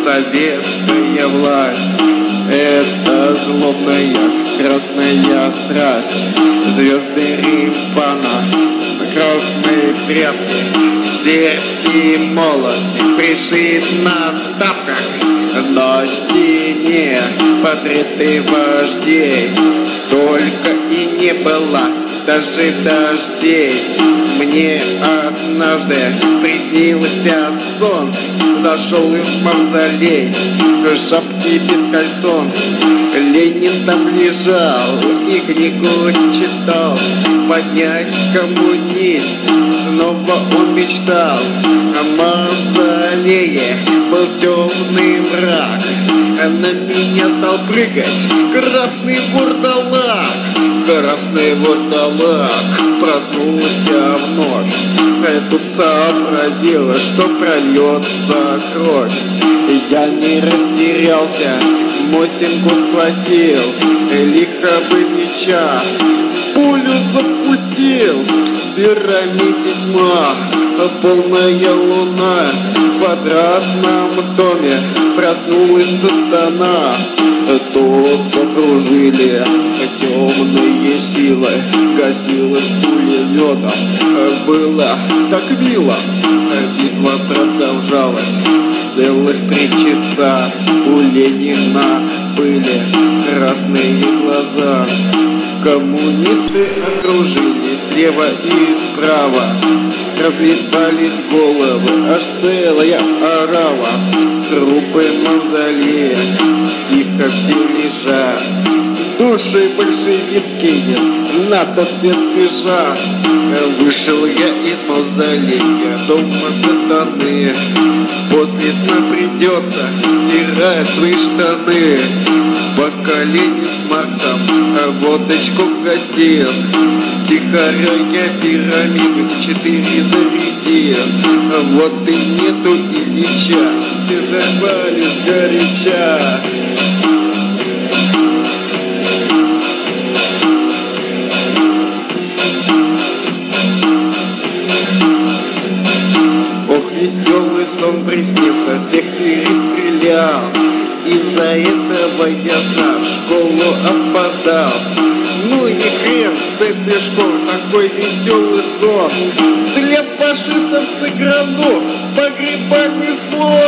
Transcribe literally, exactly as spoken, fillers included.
советская власть. Это злобная красная страсть, звезды Рим-фана, красные тряпки, серп и молот пришит на тапках. На стене портреты вождей, столько и не было даже дождей. Мне однажды приснился сон, зашел в мавзолей, шапки без кальсон. Ленин там лежал и книгу читал, поднять коммунизм снова он мечтал. О мавзолее был темный мрак, на меня стал прыгать красный вурдалак. Красный вурдалак проснулся вновь, тут сообразил, что прольется кровь. Я не растерялся, Мосинку схватил, лихо бы меча пулю запустил. В пирамиде тьма, полная луна, в квадратном доме проснулась сатана. Тут окружили темные силы, гасил их пулеметом. Было так мило, битва продолжалась целых три часа. У Ленина были красные глаза. Коммунисты окружили слева и справа, разлетались головы, аж целая орава. Трупы мавзолея тихо все лежат, души большевицкие на тот свет спешат. Вышел я из мавзолея дома сатаны, после сна придется стирать свои штаны. Пока Ленин с Марксом водочку гасил, втихаря я пирамиду в четыре зарядил. Вот и нету Ильича, все взорвались сгоряча. Ох, веселый сон приснился, всех перестрелял. Из-за этого я сам в школу опоздал. Ну и хрен с этой школы, такой веселый сон. Для фашистов сыграно погребальный слон.